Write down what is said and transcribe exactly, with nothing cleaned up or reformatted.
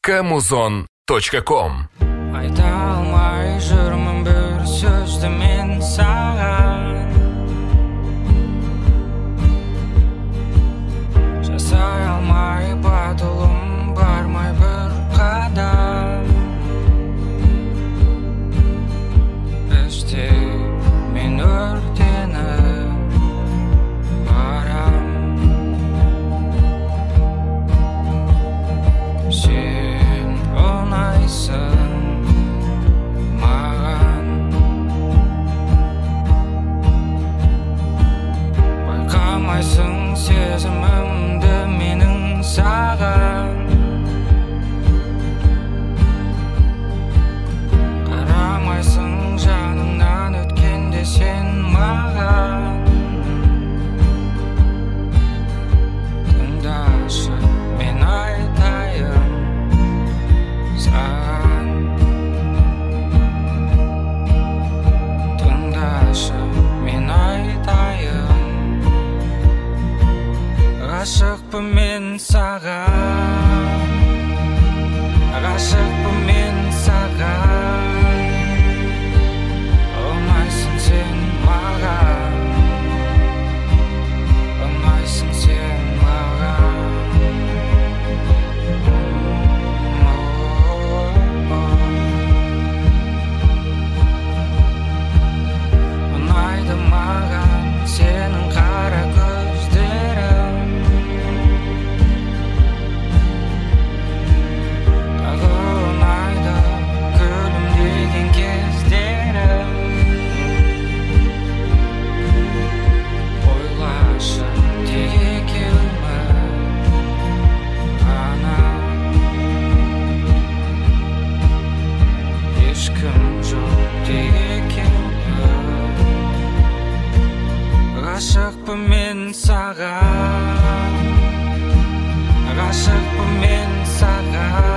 камузон точка ком. Айта алмай жүрмін бір сөзді мен саған, жасай алмай батылым бармай бір қадам. Іште мен өртеніп барам, сен ұнайсың маған, байқамайсың сезімімді менің саған. Қарамайсың жаныңнан өткенде сен маған. Тыңдашы мен айтайын саған, тыңдашы мен айтайын. Ғашықпын мен саған, ғашықпын мен саған. Ұнайсың сен маған, ұнайсың сен маған. Ұнайды маған сенің қара көздерің, тағы ұнайды күлімдеген кездерің. Ойлашы тек екеуміз ғана, ешкім жоқ тек екеуміз. Ғашықпын мен саған, ғашықпын мен саған.